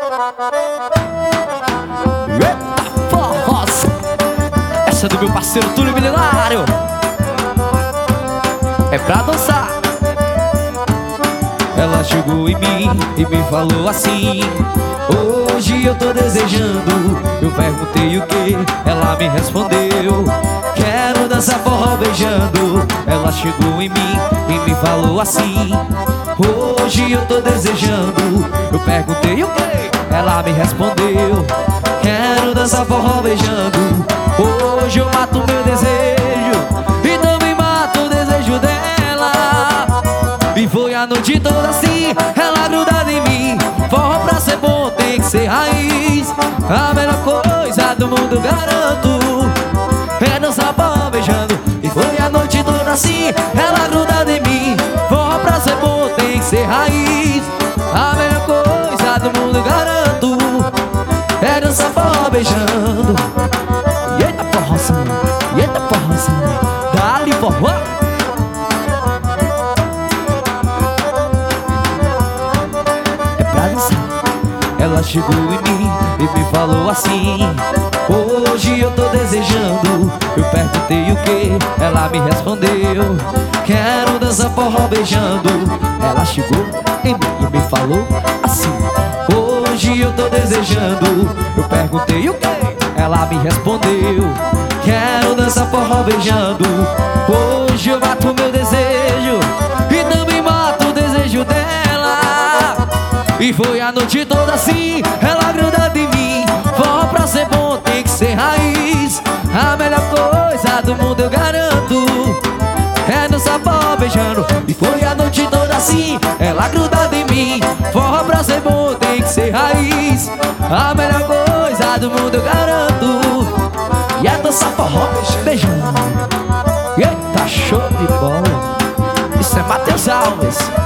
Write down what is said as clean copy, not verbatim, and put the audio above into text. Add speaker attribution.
Speaker 1: Eita forrosa, essa é do meu parceiro Túlio Milenário. É pra dançar. Ela chegou em mim e me falou assim: hoje eu tô desejando. Eu perguntei o que, ela me respondeu: quero dançar forró beijando. Ela chegou em mim e me falou assim: hoje eu tô desejando. Eu perguntei o que, ela me respondeu: quero dançar forró beijando. Hoje eu mato meu desejo e também mato o desejo dela. E foi a noite toda assim, ela grudada em mim. Forró pra ser bom tem que ser raiz. A melhor coisa do mundo garanto é dançar forró beijando. E foi a noite toda assim, ela grudada em mim. Forró pra ser bom tem que ser raiz. A melhor coisa do mundo garanto é dançar forró beijando. E eita forrozinho, e eita forrozinho, dá-lhe forró. Ela chegou em mim e me falou assim: hoje eu tô desejando. Eu perguntei o que, ela me respondeu: quero dançar forró beijando. Ela chegou em mim e me falou assim: hoje eu tô desejando. Eu perguntei o que, ela me respondeu: quero dançar forró beijando. Hoje eu mato meu desejo e também mato o desejo dela. E foi a noite toda assim, ela grudada em mim. Forró pra ser bom tem que ser raiz. A melhor coisa do mundo eu garanto é dançar forró beijando. E foi a noite toda assim, ela grudada em mim. Forró pra ser bom tem que ser raiz. A melhor coisa do mundo eu garanto e é dançar forró beijando. Eita, show de bola. Isso é Matheus Alves.